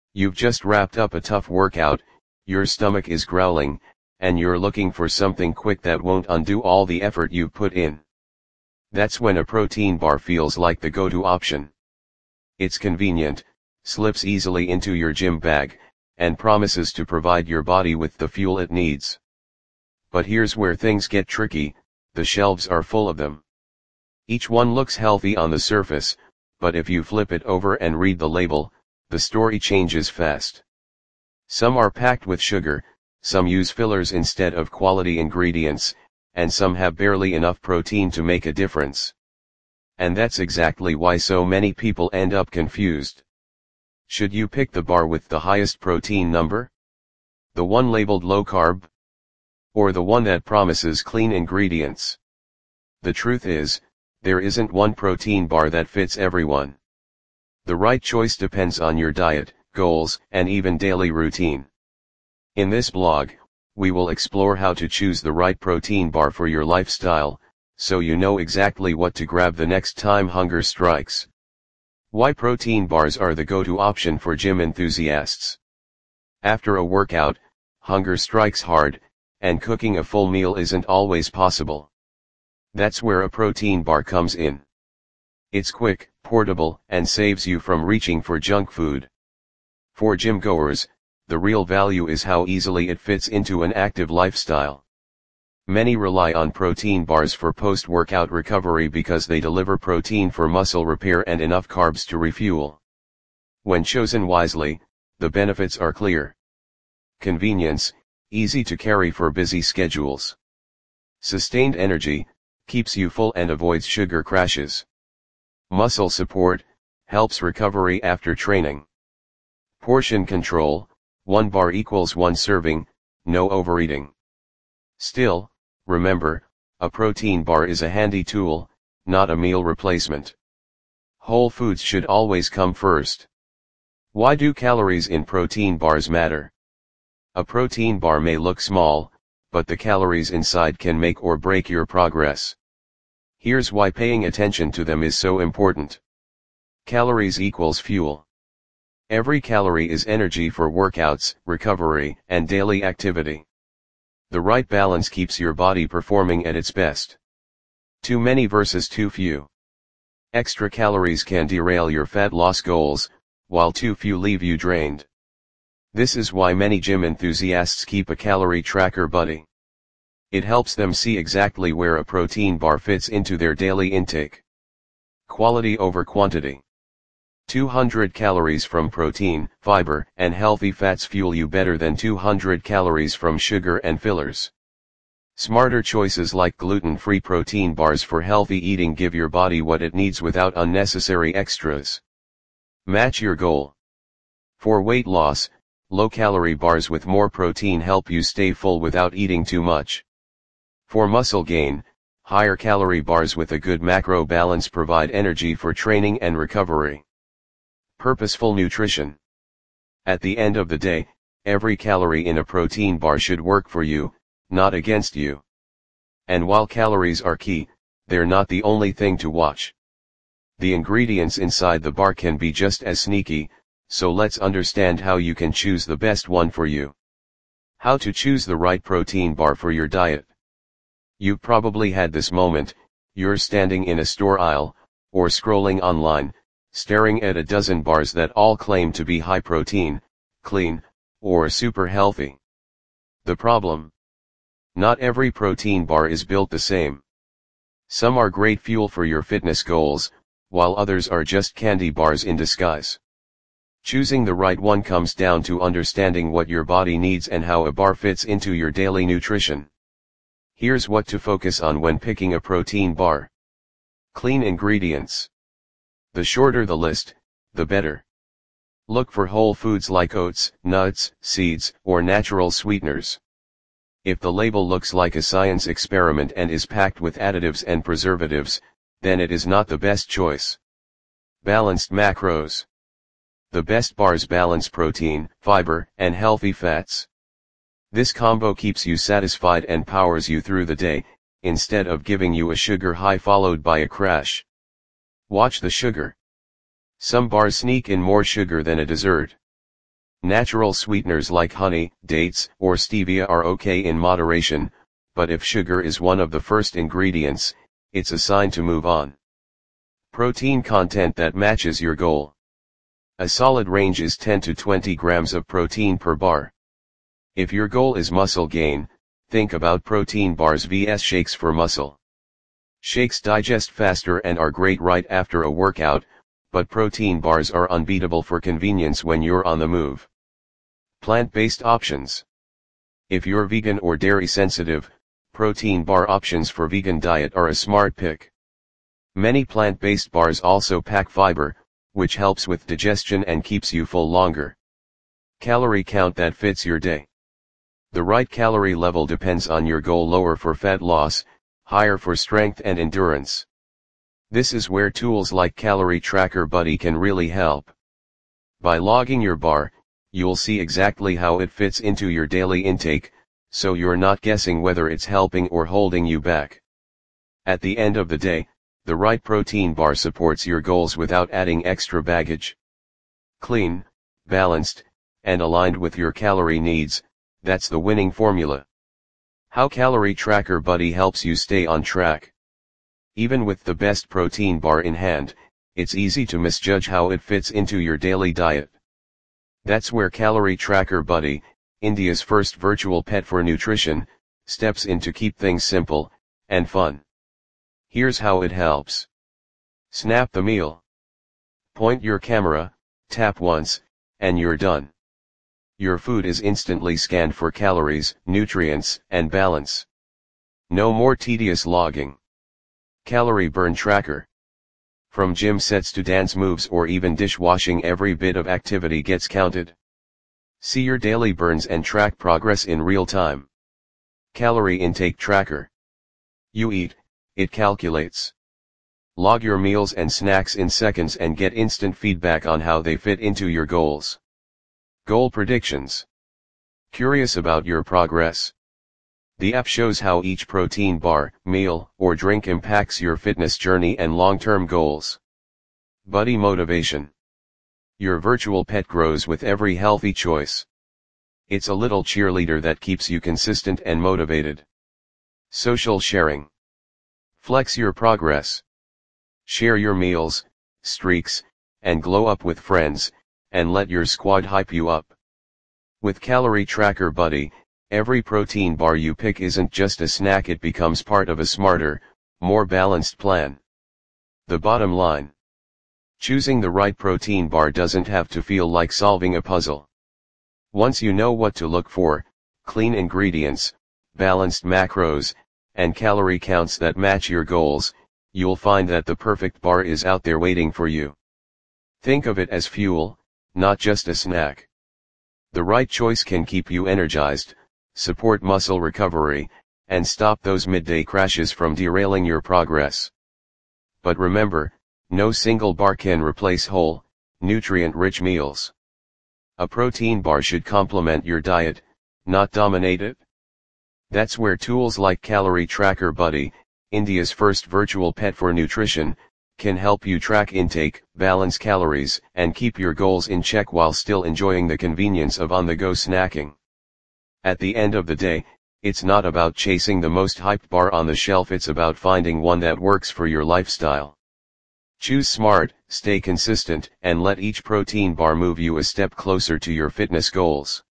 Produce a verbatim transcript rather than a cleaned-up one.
You've just wrapped up a tough workout, your stomach is growling, and you're looking for something quick that won't undo all the effort you've put in. That's when a protein bar feels like the go-to option. It's convenient, slips easily into your gym bag, and promises to provide your body with the fuel it needs. But here's where things get tricky, the shelves are full of them. Each one looks healthy on the surface, but if you flip it over and read the label, the story changes fast. Some are packed with sugar, some use fillers instead of quality ingredients, and some have barely enough protein to make a difference. And that's exactly why so many people end up confused. Should you pick the bar with the highest protein number? The one labeled low carb? Or the one that promises clean ingredients? The truth is, there isn't one protein bar that fits everyone. The right choice depends on your diet, goals, and even daily routine. In this blog, we will explore how to choose the right protein bar for your lifestyle, so you know exactly what to grab the next time hunger strikes. Why protein bars are the go-to option for gym enthusiasts. After a workout, hunger strikes hard, and cooking a full meal isn't always possible. That's where a protein bar comes in. It's quick, portable, and saves you from reaching for junk food. For gym goers, the real value is how easily it fits into an active lifestyle. Many rely on protein bars for post-workout recovery because they deliver protein for muscle repair and enough carbs to refuel. When chosen wisely, the benefits are clear. Convenience, easy to carry for busy schedules. Sustained energy, keeps you full and avoids sugar crashes. Muscle support, helps recovery after training. Portion control, one bar equals one serving, no overeating. Still, remember, a protein bar is a handy tool, not a meal replacement. Whole foods should always come first. Why do calories in protein bars matter? A protein bar may look small, but the calories inside can make or break your progress. Here's why paying attention to them is so important. Calories equals fuel. Every calorie is energy for workouts, recovery, and daily activity. The right balance keeps your body performing at its best. Too many versus too few. Extra calories can derail your fat loss goals, while too few leave you drained. This is why many gym enthusiasts keep a calorie tracker buddy. It helps them see exactly where a protein bar fits into their daily intake. Quality over quantity. two hundred calories from protein, fiber, and healthy fats fuel you better than two hundred calories from sugar and fillers. Smarter choices like gluten-free protein bars for healthy eating give your body what it needs without unnecessary extras. Match your goal. For weight loss, low-calorie bars with more protein help you stay full without eating too much. For muscle gain, higher calorie bars with a good macro balance provide energy for training and recovery. Purposeful nutrition. At the end of the day, every calorie in a protein bar should work for you, not against you. And while calories are key, they're not the only thing to watch. The ingredients inside the bar can be just as sneaky, so let's understand how you can choose the best one for you. How to choose the right protein bar for your diet. You've probably had this moment, you're standing in a store aisle, or scrolling online, staring at a dozen bars that all claim to be high protein, clean, or super healthy. The problem? Not every protein bar is built the same. Some are great fuel for your fitness goals, while others are just candy bars in disguise. Choosing the right one comes down to understanding what your body needs and how a bar fits into your daily nutrition. Here's what to focus on when picking a protein bar. Clean ingredients. The shorter the list, the better. Look for whole foods like oats, nuts, seeds, or natural sweeteners. If the label looks like a science experiment and is packed with additives and preservatives, then it is not the best choice. Balanced macros. The best bars balance protein, fiber, and healthy fats. This combo keeps you satisfied and powers you through the day, instead of giving you a sugar high followed by a crash. Watch the sugar. Some bars sneak in more sugar than a dessert. Natural sweeteners like honey, dates, or stevia are okay in moderation, but if sugar is one of the first ingredients, it's a sign to move on. Protein content that matches your goal. A solid range is ten to twenty grams of protein per bar. If your goal is muscle gain, think about protein bars versus shakes for muscle. Shakes digest faster and are great right after a workout, but protein bars are unbeatable for convenience when you're on the move. Plant-based options. If you're vegan or dairy sensitive, protein bar options for vegan diet are a smart pick. Many plant-based bars also pack fiber, which helps with digestion and keeps you full longer. Calorie count that fits your day. The right calorie level depends on your goal: lower for fat loss, higher for strength and endurance. This is where tools like Calorie Tracker Buddy can really help. By logging your bar, you'll see exactly how it fits into your daily intake, so you're not guessing whether it's helping or holding you back. At the end of the day, the right protein bar supports your goals without adding extra baggage. Clean, balanced, and aligned with your calorie needs, that's the winning formula. How Calorie Tracker Buddy helps you stay on track. Even with the best protein bar in hand, it's easy to misjudge how it fits into your daily diet. That's where Calorie Tracker Buddy, India's first virtual pet for nutrition, steps in to keep things simple and fun. Here's how it helps. Snap the meal. Point your camera, tap once, and you're done. Your food is instantly scanned for calories, nutrients, and balance. No more tedious logging. Calorie Burn Tracker. From gym sets to dance moves or even dishwashing, every bit of activity gets counted. See your daily burns and track progress in real time. Calorie Intake Tracker. You eat, it calculates. Log your meals and snacks in seconds and get instant feedback on how they fit into your goals. Goal Predictions. Curious about your progress? The app shows how each protein bar, meal, or drink impacts your fitness journey and long-term goals. Buddy Motivation. Your virtual pet grows with every healthy choice. It's a little cheerleader that keeps you consistent and motivated. Social Sharing. Flex your progress. Share your meals, streaks, and glow up with friends, and let your squad hype you up. With Calorie Tracker Buddy, every protein bar you pick isn't just a snack, it becomes part of a smarter, more balanced plan. The bottom line. Choosing the right protein bar doesn't have to feel like solving a puzzle. Once you know what to look for, clean ingredients, balanced macros, and calorie counts that match your goals, you'll find that the perfect bar is out there waiting for you. Think of it as fuel, not just a snack. The right choice can keep you energized, support muscle recovery, and stop those midday crashes from derailing your progress. But remember, no single bar can replace whole, nutrient-rich meals. A protein bar should complement your diet, not dominate it. That's where tools like Calorie Tracker Buddy, India's first virtual pet for nutrition, can help you track intake, balance calories, and keep your goals in check while still enjoying the convenience of on-the-go snacking. At the end of the day, it's not about chasing the most hyped bar on the shelf, it's about finding one that works for your lifestyle. Choose smart, stay consistent, and let each protein bar move you a step closer to your fitness goals.